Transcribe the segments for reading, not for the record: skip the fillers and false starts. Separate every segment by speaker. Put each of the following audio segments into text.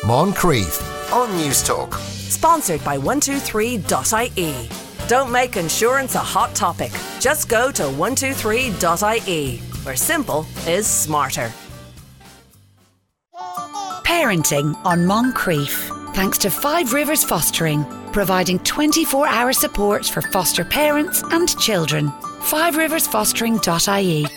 Speaker 1: Moncrief on News Talk.
Speaker 2: Sponsored by 123.ie. Don't make insurance a hot topic. Just go to 123.ie, where simple is smarter.
Speaker 3: Parenting on Moncrief. Thanks to Five Rivers Fostering, providing 24-hour support for foster parents and children. FiveRiversFostering.ie.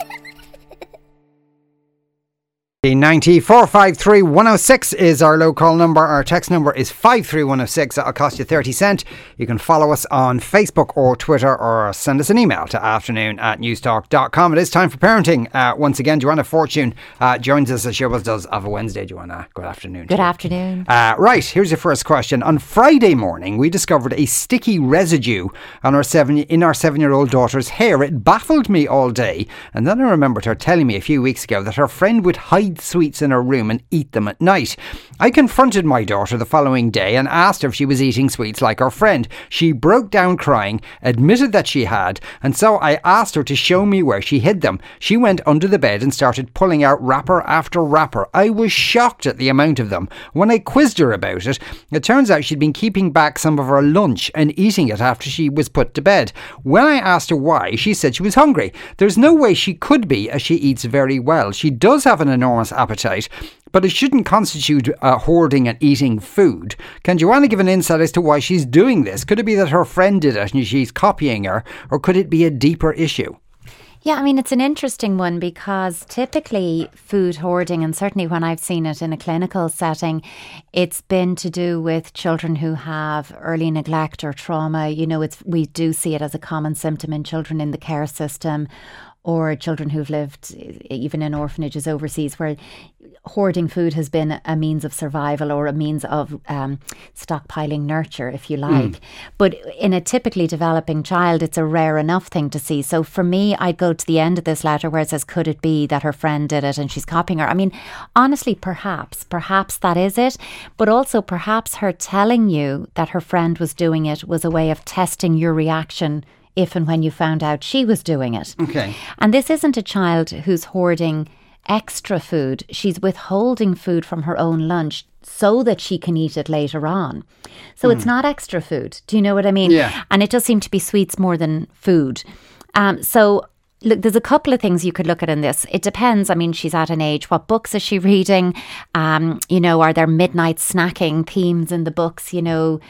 Speaker 4: 9453 106 is our local number. Our text number is 53106. That'll cost you 30 cents. You can follow us on Facebook or Twitter, or send us an email to afternoon@newstalk.com. It is time for parenting. Once again, Joanna Fortune joins us as she always does of a Wednesday. Joanna, good afternoon.
Speaker 5: Good afternoon.
Speaker 4: Right, here's your first question. On Friday morning, we discovered a sticky residue on our 7-year-old daughter's hair. It baffled me all day, and then I remembered her telling me a few weeks ago that her friend would hide sweets in her room and eat them at night. I confronted my daughter the following day and asked her if she was eating sweets like her friend. She broke down crying, admitted that she had, and so I asked her to show me where she hid them. She went under the bed and started pulling out wrapper after wrapper. I was shocked at the amount of them. When I quizzed her about it, it turns out she'd been keeping back some of her lunch and eating it after she was put to bed. When I asked her why, she said she was hungry. There's no way she could be, as she eats very well. She does have an enormous appetite, but it shouldn't constitute hoarding and eating food. Can Joanna give an insight as to why she's doing this? Could it be that her friend did it and she's copying her, or could it be a deeper issue?
Speaker 5: Yeah, I mean, it's an interesting one, because typically food hoarding, and certainly when I've seen it in a clinical setting, it's been to do with children who have early neglect or trauma. You know, we do see it as a common symptom in children in the care system, or children who've lived even in orphanages overseas, where hoarding food has been a means of survival or a means of stockpiling nurture, if you like. But in a typically developing child, it's a rare enough thing to see. So for me, I'd go to the end of this letter where it says, could it be that her friend did it and she's copying her? I mean, honestly, perhaps that is it. But also perhaps her telling you that her friend was doing it was a way of testing your reaction if and when you found out she was doing it. Okay. And this isn't a child who's hoarding extra food. She's withholding food from her own lunch so that she can eat it later on. So it's not extra food. Do you know what I mean? Yeah. And it does seem to be sweets more than food. So look, there's a couple of things you could look at in this. It depends. I mean, she's at an age. What books is she reading? You know, are there midnight snacking themes in the books? You know,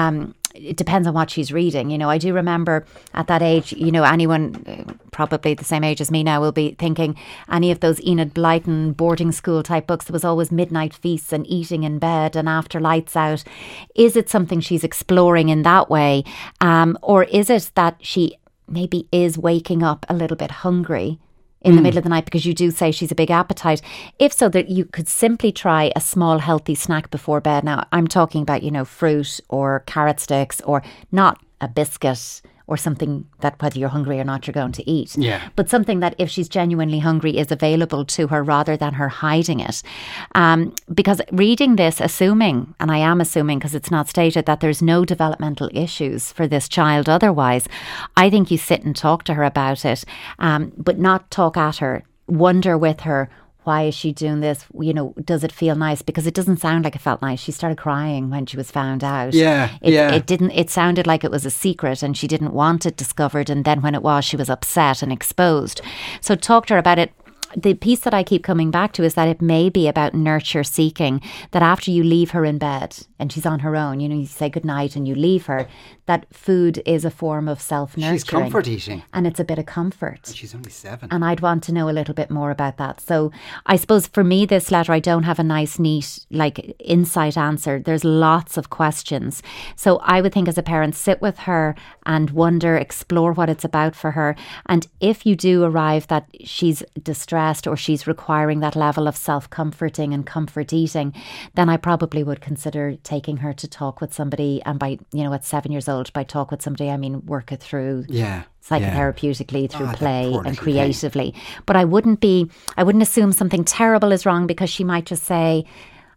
Speaker 5: it depends on what she's reading. You know, I do remember at that age, you know, anyone probably the same age as me now will be thinking any of those Enid Blyton boarding school type books. There was always midnight feasts and eating in bed and after lights out. Is it something she's exploring in that way? Or is it that she maybe is waking up a little bit hungry in the middle of the night, because you do say she's a big appetite? If so, that you could simply try a small healthy snack before bed. Now, I'm talking about, you know, fruit or carrot sticks, or not a biscuit or something that whether you're hungry or not, you're going to eat. Yeah. But something that if she's genuinely hungry is available to her rather than her hiding it. Because reading this, assuming, and I am assuming because it's not stated, that there's no developmental issues for this child otherwise, I think you sit and talk to her about it, but not talk at her. Wonder with her, why is she doing this? You know, does it feel nice? Because it doesn't sound like it felt nice. She started crying when she was found out. It didn't. It sounded like it was a secret and she didn't want it discovered. And then when it was, she was upset and exposed. So talk to her about it. The piece that I keep coming back to is that it may be about nurture seeking, that after you leave her in bed and she's on her own, you know, you say goodnight and you leave her, that food is a form of self-nurturing. She's
Speaker 4: comfort eating.
Speaker 5: And it's a bit of comfort.
Speaker 4: She's only 7.
Speaker 5: And I'd want to know a little bit more about that. So I suppose for me, this letter, I don't have a nice, neat, like insight answer. There's lots of questions. So I would think as a parent, sit with her and wonder, explore what it's about for her. And if you do arrive that she's distressed or she's requiring that level of self-comforting and comfort eating, then I probably would consider taking her to talk with somebody. And by, you know, at 7 years old, by talk with somebody, I mean work it through. Yeah. Psychotherapeutically, through play and creatively. But I wouldn't assume something terrible is wrong, because she might just say,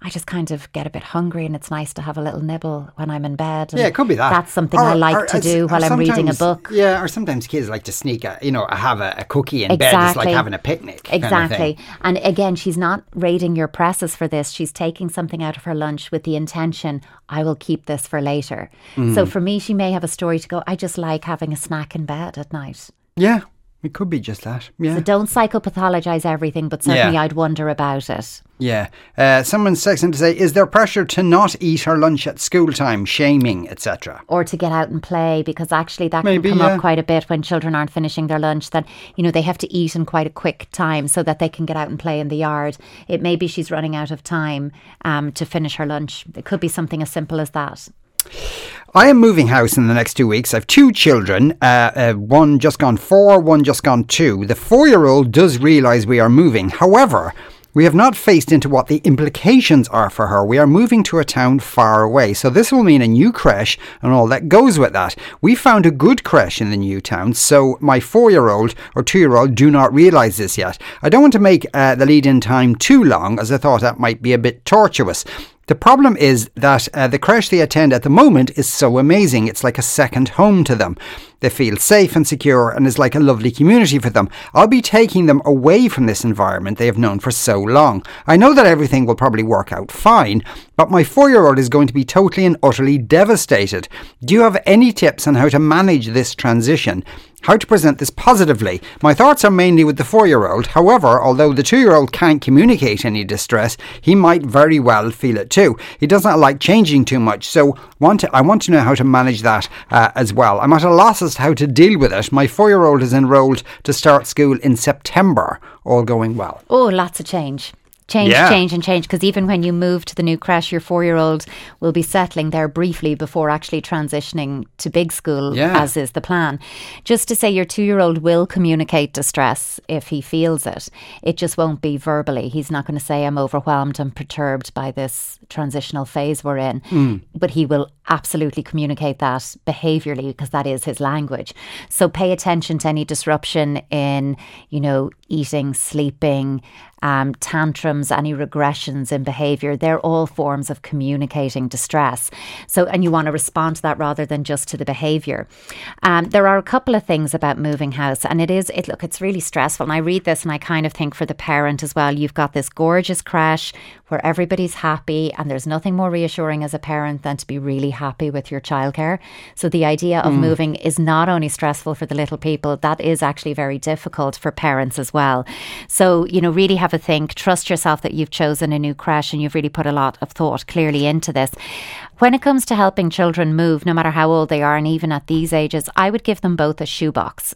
Speaker 5: I just kind of get a bit hungry and it's nice to have a little nibble when I'm in bed. And
Speaker 4: Yeah, it could be that.
Speaker 5: That's something I like to do while I'm reading a book.
Speaker 4: Yeah, or sometimes kids like to sneak have a cookie in bed. It's like having a picnic.
Speaker 5: Exactly.
Speaker 4: Kind of thing.
Speaker 5: And again, she's not raiding your presses for this. She's taking something out of her lunch with the intention, I will keep this for later. So for me, she may have a story to go, I just like having a snack in bed at night.
Speaker 4: Yeah, it could be just that. Yeah.
Speaker 5: So don't psychopathologize everything, but certainly I'd wonder about it.
Speaker 4: Yeah. Someone's texting to say, is there pressure to not eat her lunch at school time, shaming, etc.?
Speaker 5: Or to get out and play, because actually that can come up quite a bit when children aren't finishing their lunch, that, they have to eat in quite a quick time so that they can get out and play in the yard. It may be she's running out of time to finish her lunch. It could be something as simple as that.
Speaker 4: I am moving house in the next 2 weeks. I have 2 children, one just gone 4, one just gone 2. The 4-year-old does realise we are moving. However, we have not faced into what the implications are for her. We are moving to a town far away, so this will mean a new creche and all that goes with that. We found a good creche in the new town, so my 4-year-old or 2-year-old do not realise this yet. I don't want to make the lead-in time too long, as I thought that might be a bit tortuous. The problem is that the creche they attend at the moment is so amazing. It's like a second home to them. They feel safe and secure and is like a lovely community for them. I'll be taking them away from this environment they have known for so long. I know that everything will probably work out fine, but my 4-year-old is going to be totally and utterly devastated. Do you have any tips on how to manage this transition? How to present this positively? My thoughts are mainly with the 4-year-old. However, although the 2-year-old can't communicate any distress, he might very well feel it too. He doesn't like changing too much, so I want to know how to manage that as well. I'm at a loss as to how to deal with it. My 4-year-old is enrolled to start school in September, all going well.
Speaker 5: Oh, lots of change. Change, because even when you move to the new creche, your 4-year-old will be settling there briefly before actually transitioning to big school, as is the plan. Just to say, your 2-year-old will communicate distress if he feels it. It just won't be verbally. He's not going to say, I'm overwhelmed and perturbed by this transitional phase we're in. But he will absolutely communicate that behaviourally, because that is his language. So pay attention to any disruption in, eating, sleeping, tantrums, any regressions in behaviour. They're all forms of communicating distress. So, and you want to respond to that rather than just to the behaviour. There are a couple of things about moving house, and it's really stressful. And I read this and I kind of think for the parent as well. You've got this gorgeous creche where everybody's happy, and there's nothing more reassuring as a parent than to be really happy with your childcare. So the idea of moving is not only stressful for the little people, that is actually very difficult for parents as well. So, really have a think, trust yourself that you've chosen a new creche and you've really put a lot of thought clearly into this. When it comes to helping children move, no matter how old they are, and even at these ages, I would give them both a shoebox,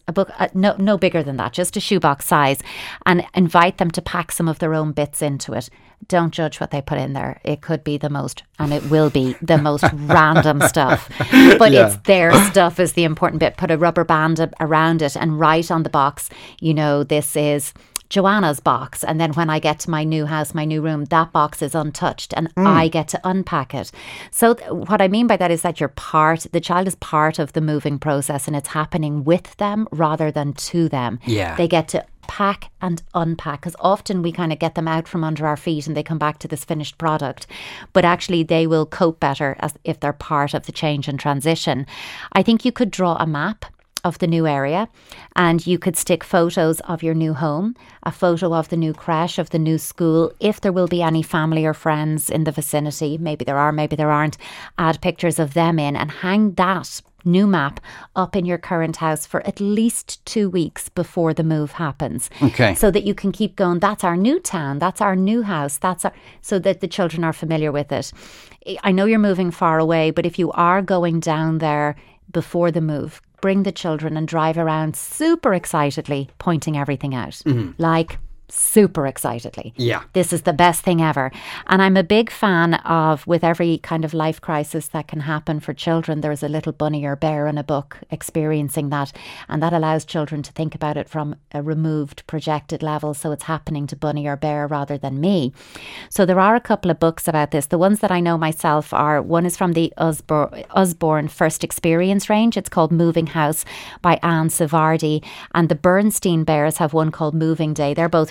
Speaker 5: no bigger than that, just a shoebox size, and invite them to pack some of their own bits into it. Don't judge what they put in there. It could be the most, and it will be the most random stuff. But it's their stuff is the important bit. Put a rubber band around it and write on the box, this is Joanna's box, and then when I get to my new house, my new room, that box is untouched and I get to unpack it. So what I mean by that is that the child is part of the moving process, and it's happening with them rather than to them.
Speaker 4: Yeah.
Speaker 5: They get to pack and unpack, because often we kind of get them out from under our feet and they come back to this finished product, but actually they will cope better as if they're part of the change and transition. I think you could draw a map of the new area, and you could stick photos of your new home, a photo of the new creche, of the new school. If there will be any family or friends in the vicinity, maybe there are, maybe there aren't, add pictures of them in and hang that new map up in your current house for at least 2 weeks before the move happens.
Speaker 4: Okay.
Speaker 5: So that you can keep going, that's our new town, that's our new house, so that the children are familiar with it. I know you're moving far away, but if you are going down there before the move, bring the children and drive around super excitedly, pointing everything out. Like super excitedly.
Speaker 4: Yeah.
Speaker 5: This is the best thing ever. And I'm a big fan of, with every kind of life crisis that can happen for children, there's a little bunny or bear in a book experiencing that. And that allows children to think about it from a removed, projected level. So it's happening to bunny or bear rather than me. So there are a couple of books about this. The ones that I know myself are, one is from the Usborne First Experience range. It's called Moving House by Anne Savardi. And the Bernstein Bears have one called Moving Day. They're both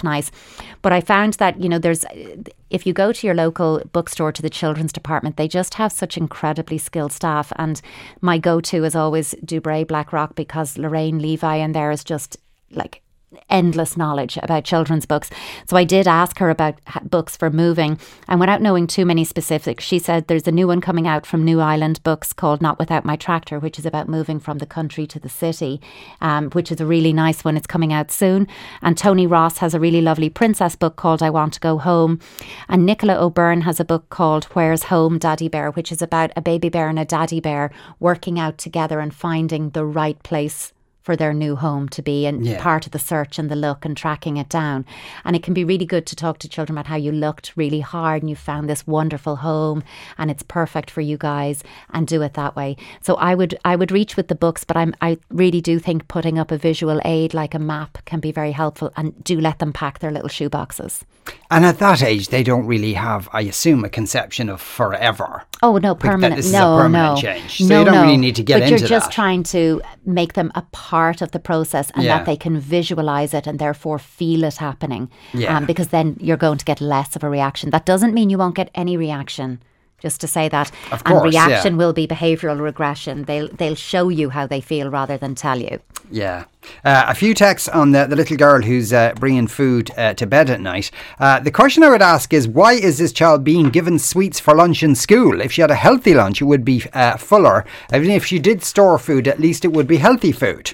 Speaker 5: nice. But I found that, if you go to your local bookstore, to the children's department, they just have such incredibly skilled staff. And my go-to is always Dubray Blackrock, because Lorraine Levi in there is just like endless knowledge about children's books. So I did ask her about books for moving, and without knowing too many specifics, she said there's a new one coming out from New Island Books called Not Without My Tractor, which is about moving from the country to the city, which is a really nice one. It's coming out soon. And Tony Ross has a really lovely princess book called I Want to Go Home. And Nicola O'Byrne has a book called Where's Home, Daddy Bear, which is about a baby bear and a daddy bear working out together and finding the right place for their new home to be, and part of the search and the look and tracking it down. And it can be really good to talk to children about how you looked really hard and you found this wonderful home and it's perfect for you guys, and do it that way. So I would reach with the books, but I really do think putting up a visual aid like a map can be very helpful, and do let them pack their little shoe boxes.
Speaker 4: And at that age, they don't really have, I assume, a conception of forever.
Speaker 5: Oh, no, permanent.
Speaker 4: This is a permanent change. So you don't really need to get into that. But you're just
Speaker 5: trying to make them a part of the process, and that they can visualise it and therefore feel it happening. Because then you're going to get less of a reaction. That doesn't mean you won't get any reaction. Just to say that.
Speaker 4: Of course,
Speaker 5: and reaction will be behavioural regression. They'll show you how they feel rather than tell you.
Speaker 4: Yeah. A few texts on the little girl who's bringing food to bed at night. The question I would ask is, why is this child being given sweets for lunch in school? If she had a healthy lunch, it would be fuller. Even if she did store food, at least it would be healthy food.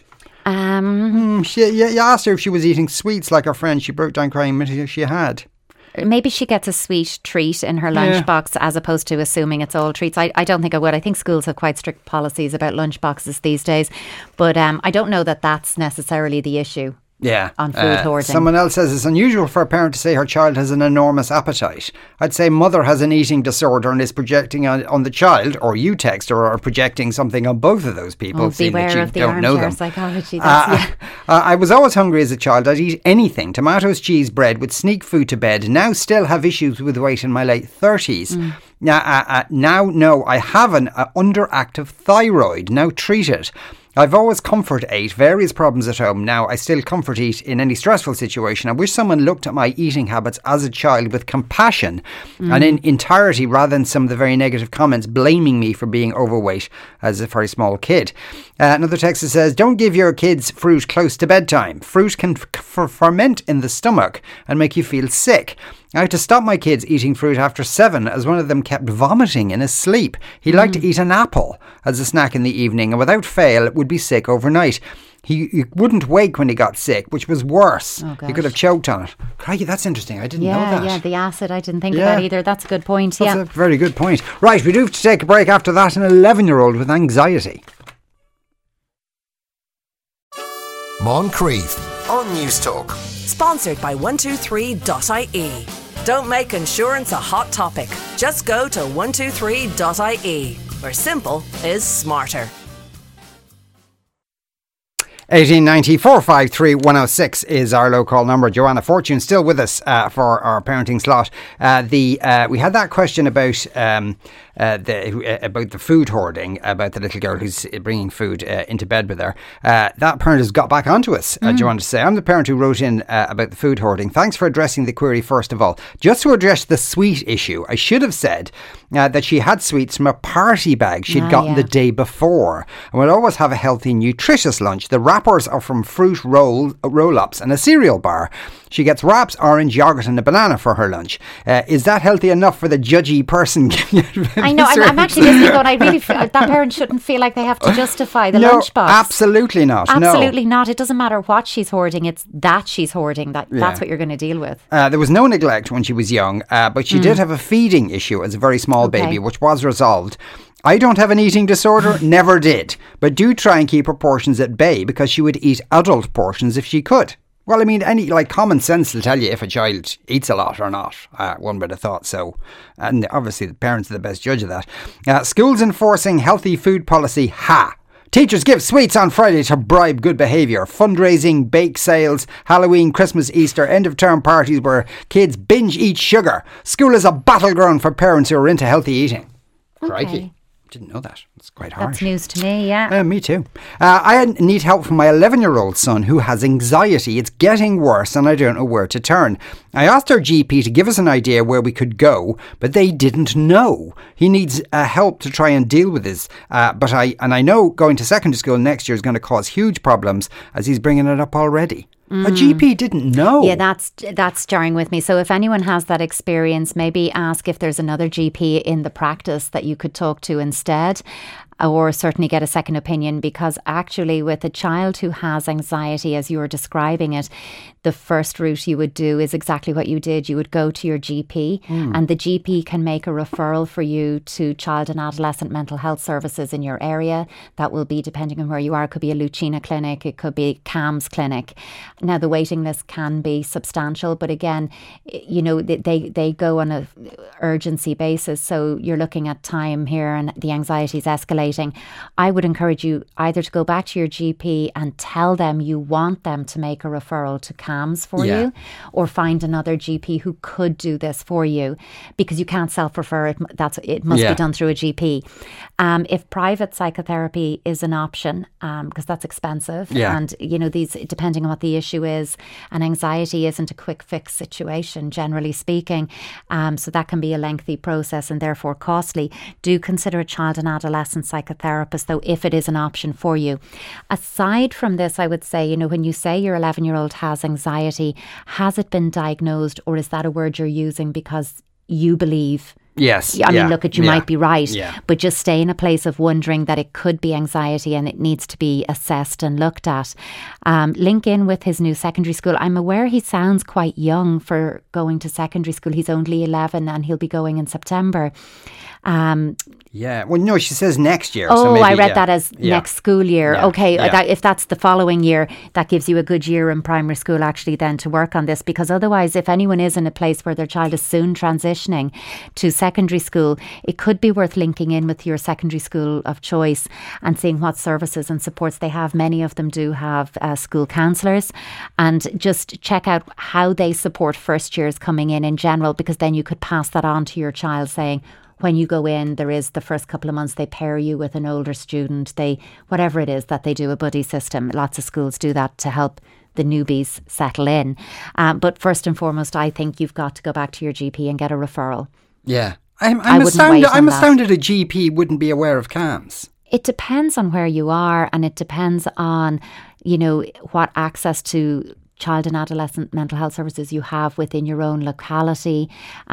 Speaker 4: You asked her if she was eating sweets like her friend. She broke down crying if she had.
Speaker 5: Maybe she gets a sweet treat in her lunchbox as opposed to assuming it's all treats. I don't think I would. I think schools have quite strict policies about lunchboxes these days. But I don't know that that's necessarily the issue. On food hoarding.
Speaker 4: Someone else says it's unusual for a parent to say her child has an enormous appetite. I'd say mother has an eating disorder and is projecting on the child, or you text or are projecting something on both of those people.
Speaker 5: Beware of the armchair psychology.
Speaker 4: I was always hungry as a child. I'd eat anything. Tomatoes, cheese, bread, would sneak food to bed. Now still have issues with weight in my late 30s. Now I have an underactive thyroid. Now treat it. I've always comfort ate various problems at home. Now I still comfort eat in any stressful situation. I wish someone looked at my eating habits as a child with compassion and in entirety, rather than some of the very negative comments blaming me for being overweight as a very small kid. Another text that says, don't give your kids fruit close to bedtime. Fruit can ferment in the stomach and make you feel sick. I had to stop my kids eating fruit after 7 as one of them kept vomiting in his sleep. He liked to eat an apple as a snack in the evening, and without fail would be sick overnight. He wouldn't wake when he got sick, which was worse. He could have choked on it. Crikey, that's interesting. I didn't know that.
Speaker 5: Yeah, the acid, I didn't think of that either. That's a good point.
Speaker 4: That's a very good point. Right, we do have to take a break after that. An 11-year-old with anxiety.
Speaker 1: Moncrief on News Talk.
Speaker 2: Sponsored by 123.ie. Don't make insurance a hot topic. Just go to 123.ie, where simple is smarter.
Speaker 4: 1890 453 106 is our local number. Joanna Fortune still with us for our parenting slot. We had that question about the food hoarding, about the little girl who's bringing food into bed with her. That parent has got back onto us. Do you want to say? I'm the parent who wrote in about the food hoarding. Thanks for addressing the query first of all. Just to address the sweet issue, I should have said that she had sweets from a party bag she'd gotten the day before, and would always have a healthy, nutritious lunch. The wrappers are from fruit roll-ups and a cereal bar. She gets wraps, orange, yogurt and a banana for her lunch. Is that healthy enough for the judgy person?
Speaker 5: I know, I'm actually listening going, I really feel that parent shouldn't feel like they have to justify the lunchbox.
Speaker 4: Absolutely not.
Speaker 5: Absolutely not. It doesn't matter what she's hoarding, it's that she's hoarding. That's what you're going to deal with.
Speaker 4: There was no neglect when she was young, but she did have a feeding issue as a very small baby, which was resolved. I don't have an eating disorder, never did, but do try and keep her portions at bay because she would eat adult portions if she could. Well, I mean, common sense will tell you if a child eats a lot or not. One would have thought so. And obviously the parents are the best judge of that. Schools enforcing healthy food policy, Teachers give sweets on Friday to bribe good behaviour. Fundraising, bake sales, Halloween, Christmas, Easter, end of term parties where kids binge eat sugar. School is a battleground for parents who are into healthy eating. Crikey. Didn't know that. It's quite hard.
Speaker 5: That's news to me, yeah.
Speaker 4: Me too. I need help from my 11-year-old son who has anxiety. It's getting worse and I don't know where to turn. I asked our GP to give us an idea where we could go, but they didn't know. He needs help to try and deal with this. But I know going to secondary school next year is going to cause huge problems as he's bringing it up already. A GP didn't know.
Speaker 5: Yeah, that's jarring with me. So if anyone has that experience, maybe ask if there's another GP in the practice that you could talk to instead, or certainly get a second opinion, because actually with a child who has anxiety, as you were describing it, the first route you would do is exactly what you did. You would go to your GP and the GP can make a referral for you to child and adolescent mental health services in your area. That will be, depending on where you are, it could be a Lucina clinic, it could be CAMHS clinic. Now the waiting list can be substantial, but again, you know, they go on a urgency basis. So you're looking at time here and the anxiety is escalating. I would encourage you either to go back to your GP and tell them you want them to make a referral to CAMHS for you, or find another GP who could do this for you, because you can't self-refer it. It must be done through a GP. If private psychotherapy is an option, because that's expensive, and you know, these, depending on what the issue is, and anxiety isn't a quick fix situation, generally speaking, so that can be a lengthy process and therefore costly. Do consider a child and adolescent psychotherapist, though, if it is an option for you. Aside from this, I would say, you know, when you say your 11-year-old has anxiety, has it been diagnosed, or is that a word you're using because you believe?
Speaker 4: Yes.
Speaker 5: I mean, look, you might be right, but just stay in a place of wondering that it could be anxiety and it needs to be assessed and looked at. Link in with his new secondary school. I'm aware he sounds quite young for going to secondary school. He's only 11 and he'll be going in September.
Speaker 4: Well, no, she says next year.
Speaker 5: Oh,
Speaker 4: so maybe,
Speaker 5: I read that as next school year.
Speaker 4: Yeah.
Speaker 5: Okay, if that's the following year, that gives you a good year in primary school actually then to work on this, because otherwise, if anyone is in a place where their child is soon transitioning to secondary school, it could be worth linking in with your secondary school of choice and seeing what services and supports they have. Many of them do have school counsellors, and just check out how they support first years coming in general, because then you could pass that on to your child, saying, when you go in, there is the first couple of months they pair you with an older student. They, whatever it is that they do, a buddy system. Lots of schools do that to help the newbies settle in. But first and foremost, I think you've got to go back to your GP and get a referral.
Speaker 4: Yeah. I'm astounded a GP wouldn't be aware of CAMHS.
Speaker 5: It depends on where you are, and it depends on, you know, what access to child and adolescent mental health services you have within your own locality.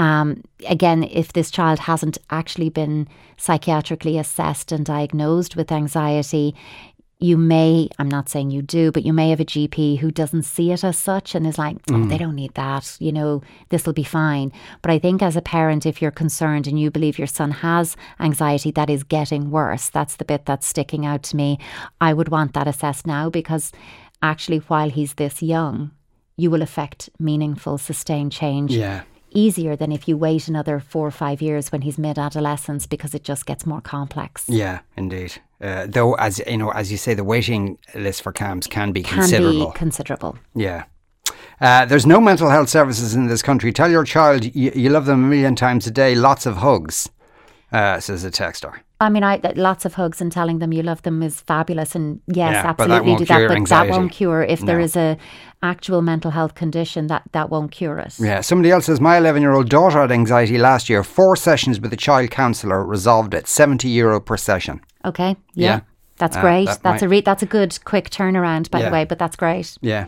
Speaker 5: Again, if this child hasn't actually been psychiatrically assessed and diagnosed with anxiety, you may, I'm not saying you do, but you may have a GP who doesn't see it as such and is like, oh, they don't need that, you know, this will be fine. But I think as a parent, if you're concerned and you believe your son has anxiety that is getting worse, that's the bit that's sticking out to me. I would want that assessed now, because actually, while he's this young, you will affect meaningful, sustained change easier than if you wait another 4 or 5 years when he's mid-adolescence, because it just gets more complex.
Speaker 4: Yeah, indeed. Though, as you know, as you say, the waiting list for CAMHS can be considerable. Yeah. There's no mental health services in this country. Tell your child you love them a million times a day. Lots of hugs, says a texter.
Speaker 5: I mean, lots of hugs and telling them you love them is fabulous, and yes, absolutely do
Speaker 4: that.
Speaker 5: But that won't cure. If there is a actual mental health condition, that won't cure it.
Speaker 4: Yeah. Somebody else says, my 11-year-old daughter had anxiety last year. 4 sessions with a child counsellor resolved it. €70 per session.
Speaker 5: Okay. Yeah. That's great. That's a good quick turnaround, by the way. But that's great.
Speaker 4: Yeah.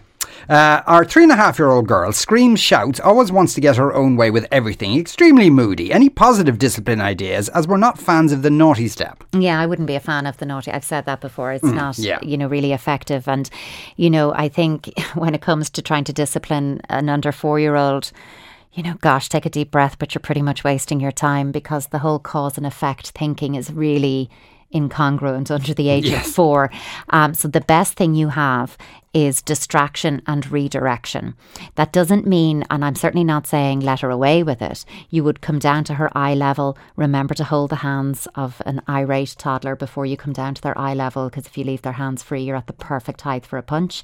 Speaker 4: Our 3.5-year-old girl screams, shouts, always wants to get her own way with everything, extremely moody. Any positive discipline ideas, as we're not fans of the naughty step?
Speaker 5: Yeah, I wouldn't be a fan of the naughty. I've said that before. It's not, really effective. And, you know, I think when it comes to trying to discipline an under 4-year-old, you know, gosh, take a deep breath, but you're pretty much wasting your time, because the whole cause and effect thinking is really incongruent under the age of 4. So the best thing you have is distraction and redirection. That doesn't mean, and I'm certainly not saying let her away with it, you would come down to her eye level. Remember to hold the hands of an irate toddler before you come down to their eye level, because if you leave their hands free, you're at the perfect height for a punch.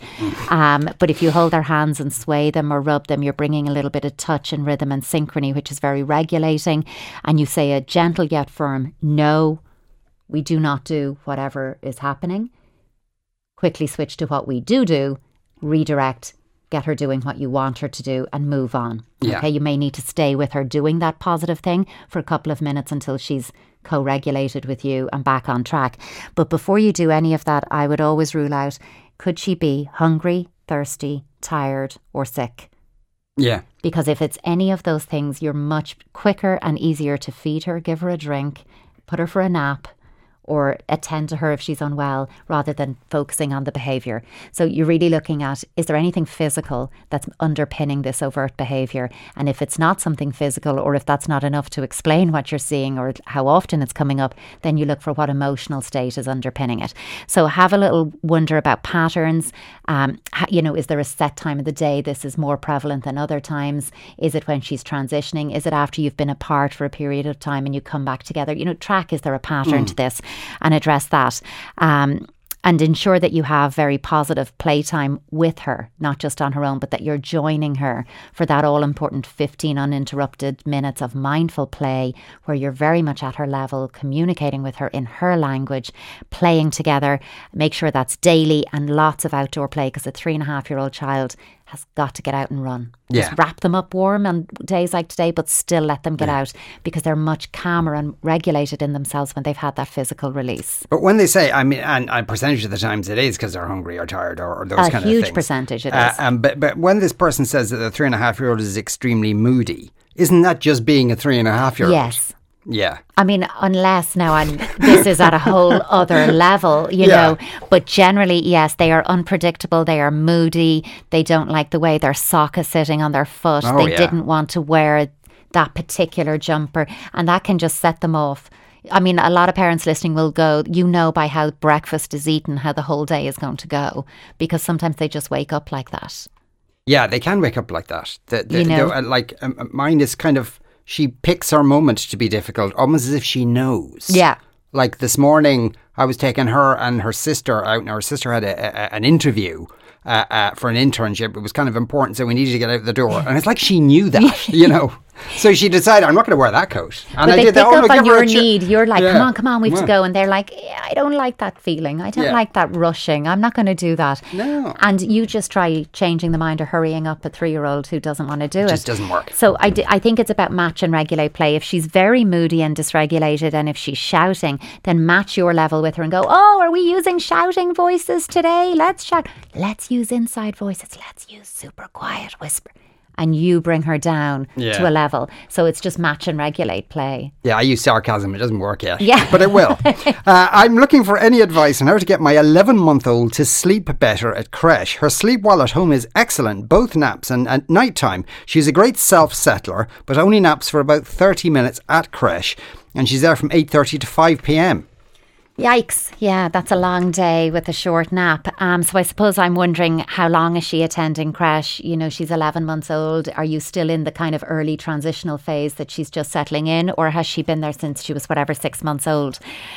Speaker 5: But if you hold their hands and sway them or rub them, you're bringing a little bit of touch and rhythm and synchrony, which is very regulating. And you say a gentle yet firm no, we do not do whatever is happening. Quickly switch to what we do, redirect, get her doing what you want her to do and move on.
Speaker 4: Yeah.
Speaker 5: Okay, you may need to stay with her doing that positive thing for a couple of minutes until she's co-regulated with you and back on track. But before you do any of that, I would always rule out, could she be hungry, thirsty, tired or sick?
Speaker 4: Yeah.
Speaker 5: Because if it's any of those things, you're much quicker and easier to feed her, give her a drink, put her for a nap, or attend to her if she's unwell, rather than focusing on the behaviour. So you're really looking at, is there anything physical that's underpinning this overt behaviour? And if it's not something physical, or if that's not enough to explain what you're seeing or how often it's coming up, then you look for what emotional state is underpinning it. So have a little wonder about patterns. Is there a set time of the day this is more prevalent than other times? Is it when she's transitioning? Is it after you've been apart for a period of time and you come back together? Track, is there a pattern to this? And address that. And ensure that you have very positive playtime with her, not just on her own, but that you're joining her for that all-important 15 uninterrupted minutes of mindful play where you're very much at her level, communicating with her in her language, playing together. Make sure that's daily and lots of outdoor play, because a 3.5-year-old child has got to get out and run.
Speaker 4: Yeah.
Speaker 5: Just wrap them up warm on days like today, but still let them get out, because they're much calmer and regulated in themselves when they've had that physical release.
Speaker 4: But when they say, and a percentage of the times it is because they're hungry or tired or those kind of things.
Speaker 5: A huge percentage it is.
Speaker 4: But when this person says that the 3.5-year-old is extremely moody, isn't that just being a 3.5-year-old?
Speaker 5: Yes.
Speaker 4: Yeah.
Speaker 5: I mean, unless now this is at a whole other level, you know, but generally, yes, they are unpredictable. They are moody. They don't like the way their sock is sitting on their foot. They didn't want to wear that particular jumper, and that can just set them off. I mean, a lot of parents listening will go, by how breakfast is eaten, how the whole day is going to go, because sometimes they just wake up like that. Yeah,
Speaker 4: they can wake up like that. Mine is kind of, she picks her moment to be difficult, almost as if she knows.
Speaker 5: Yeah.
Speaker 4: Like this morning, I was taking her and her sister out, and her sister had an interview for an internship. It was kind of important, so we needed to get out the door. And it's like she knew that, So she decided, I'm not going to wear that coat. And
Speaker 5: but they pick up on your need. You're like, come on, we have to go. And they're like, I don't like that feeling. I don't like that rushing. I'm not going to do that.
Speaker 4: No.
Speaker 5: And you just try changing the mind or hurrying up a 3-year-old who doesn't want to do it. It
Speaker 4: just doesn't work.
Speaker 5: So I think it's about match and regulate play. If she's very moody and dysregulated, and if she's shouting, then match your level with her and go, are we using shouting voices today? Let's shout. Let's use inside voices. Let's use super quiet whisper. And you bring her down to a level. So it's just match and regulate play.
Speaker 4: Yeah, I use sarcasm. It doesn't work yet.
Speaker 5: Yeah.
Speaker 4: But it will. I'm looking for any advice on how to get my 11-month-old to sleep better at creche. Her sleep while at home is excellent, both naps and at night time. She's a great self-settler, but only naps for about 30 minutes at creche. And she's there from 8:30 to 5 p.m.
Speaker 5: Yikes. Yeah, that's a long day with a short nap. So I suppose I'm wondering, how long is she attending creche? She's 11 months old. Are you still in the kind of early transitional phase that she's just settling in? Or has she been there since she was 6 months old?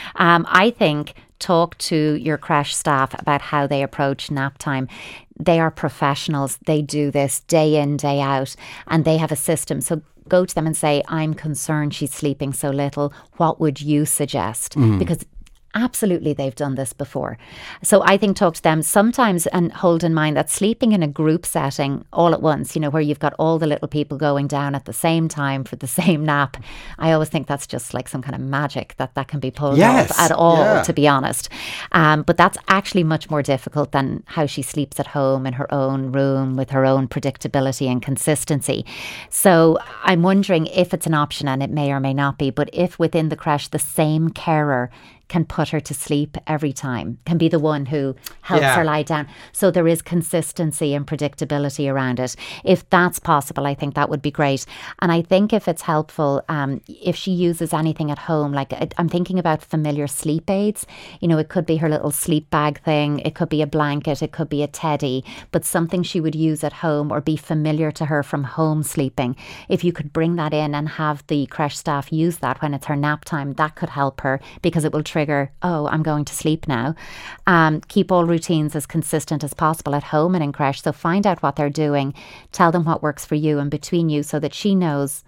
Speaker 5: I think talk to your creche staff about how they approach nap time. They are professionals. They do this day in, day out, and they have a system. So go to them and say, I'm concerned she's sleeping so little. What would you suggest? Because absolutely, they've done this before. So I think talk to them sometimes, and hold in mind that sleeping in a group setting all at once, where you've got all the little people going down at the same time for the same nap, I always think that's just like some kind of magic that can be pulled off at all, to be honest. But that's actually much more difficult than how she sleeps at home in her own room with her own predictability and consistency. So I'm wondering if it's an option, and it may or may not be, but if within the creche the same carer can put her to sleep every time, can be the one who helps her lie down. So there is consistency and predictability around it. If that's possible, I think that would be great. And I think if it's helpful, if she uses anything at home, like I'm thinking about familiar sleep aids. It could be her little sleep bag thing. It could be a blanket. It could be a teddy, but something she would use at home or be familiar to her from home sleeping. If you could bring that in and have the creche staff use that when it's her nap time, that could help her, because it will trigger, I'm going to sleep now. Keep all routines as consistent as possible at home and in creche. So find out what they're doing, tell them what works for you and between you, so that she knows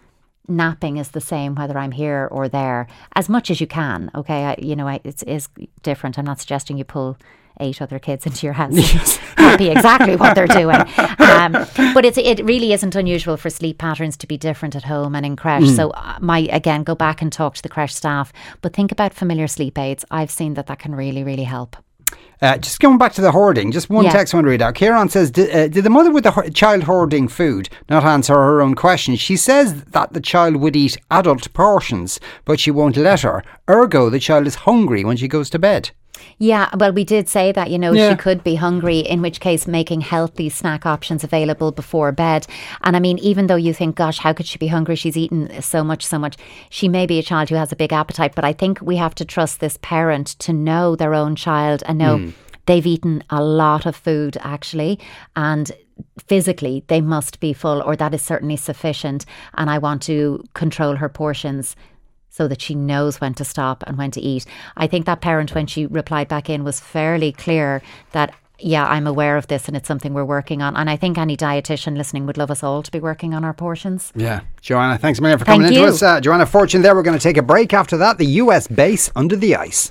Speaker 5: napping is the same whether I'm here or there, as much as you can. Okay, it is different. I'm not suggesting you pull 8 other kids into your house. Yes. Copy exactly what they're doing. But it really isn't unusual for sleep patterns to be different at home and in creche. So again, go back and talk to the creche staff. But think about familiar sleep aids. I've seen that can really, really help.
Speaker 4: Just going back to the hoarding, just one text I want to read out. Kieran says, did the mother with the child hoarding food not answer her own question? She says that the child would eat adult portions, but she won't let her. Ergo, the child is hungry when she goes to bed.
Speaker 5: Yeah, well, we did say that, she could be hungry, in which case making healthy snack options available before bed. And I mean, even though you think, gosh, how could she be hungry? She's eaten so much. She may be a child who has a big appetite, but I think we have to trust this parent to know their own child and know they've eaten a lot of food, actually, and physically they must be full, or that is certainly sufficient. And I want to control her portions so that she knows when to stop and when to eat. I think that parent, when she replied back in, was fairly clear that, yeah, I'm aware of this and it's something we're working on. And I think any dietitian listening would love us all to be working on our portions.
Speaker 4: Yeah. Joanna, thanks a million for coming into us. Joanna Fortune there. We're going to take a break after that. The US base under the ice.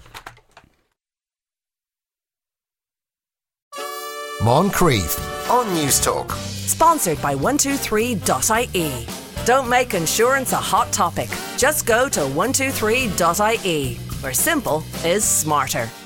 Speaker 2: Moncrief on News Talk. Sponsored by 123.ie. Don't make insurance a hot topic. Just go to 123.ie, where simple is smarter.